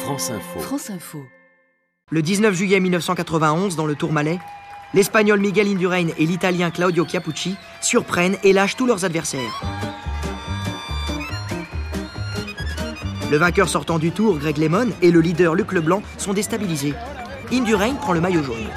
France Info. France Info. Le 19 juillet 1991, dans le Tourmalet, l'Espagnol Miguel Indurain et l'Italien Claudio Chiappucci surprennent et lâchent tous leurs adversaires. Le vainqueur sortant du Tour, Greg LeMond, et le leader Luc Leblanc sont déstabilisés. Indurain prend le maillot jaune.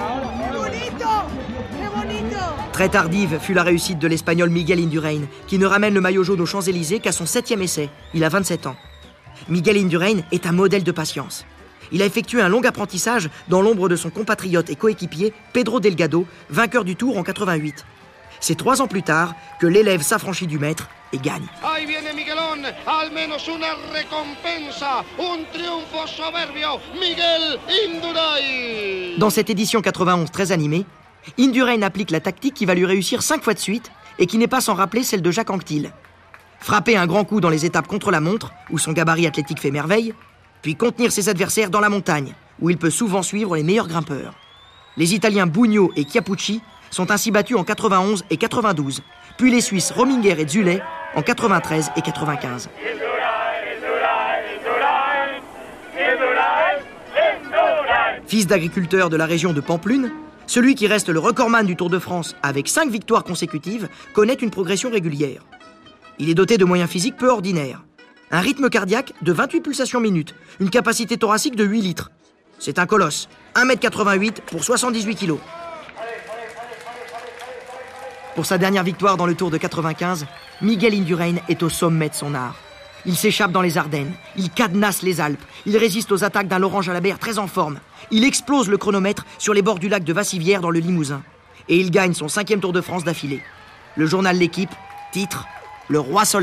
Très tardive fut la réussite de l'Espagnol Miguel Indurain, qui ne ramène le maillot jaune aux Champs-Élysées qu'à son 7e essai. Il a 27 ans. Miguel Indurain est un modèle de patience. Il a effectué un long apprentissage dans l'ombre de son compatriote et coéquipier Pedro Delgado, vainqueur du Tour en 88. C'est 3 ans plus tard que l'élève s'affranchit du maître et gagne. Ahí viene Miguelón, al menos una recompensa, un triunfo soberbio, Miguel Indurain. Dans cette édition 91 très animée, Indurain applique la tactique qui va lui réussir 5 fois de suite et qui n'est pas sans rappeler celle de Jacques Anquetil. Frapper un grand coup dans les étapes contre la montre, où son gabarit athlétique fait merveille, puis contenir ses adversaires dans la montagne, où il peut souvent suivre les meilleurs grimpeurs. Les Italiens Bugno et Chiappucci sont ainsi battus en 91 et 92, puis les Suisses Rominger et Zuley en 93 et 95. Fils d'agriculteur de la région de Pampelune, celui qui reste le recordman du Tour de France avec 5 victoires consécutives connaît une progression régulière. Il est doté de moyens physiques peu ordinaires. Un rythme cardiaque de 28 pulsations minutes, une capacité thoracique de 8 litres. C'est un colosse, 1,88 m pour 78 kg. Pour sa dernière victoire dans le Tour de 95, Miguel Indurain est au sommet de son art. Il s'échappe dans les Ardennes, il cadenasse les Alpes, il résiste aux attaques d'un Laurent Jalabert très en forme. Il explose le chronomètre sur les bords du lac de Vassivière dans le Limousin. Et il gagne son 5e Tour de France d'affilée. Le journal L'Équipe titre « Le Roi Soleil ».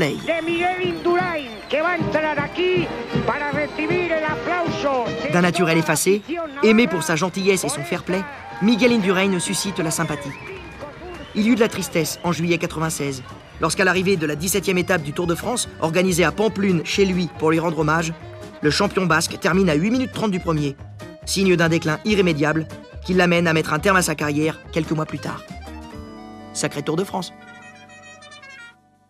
D'un naturel effacé, aimé pour sa gentillesse et son fair-play, Miguel Indurain suscite la sympathie. Il y eut de la tristesse en juillet 96, lorsqu'à l'arrivée de la 17e étape du Tour de France, organisée à Pampelune chez lui pour lui rendre hommage, le champion basque termine à 8 minutes 30 du premier, signe d'un déclin irrémédiable qui l'amène à mettre un terme à sa carrière quelques mois plus tard. Sacré Tour de France.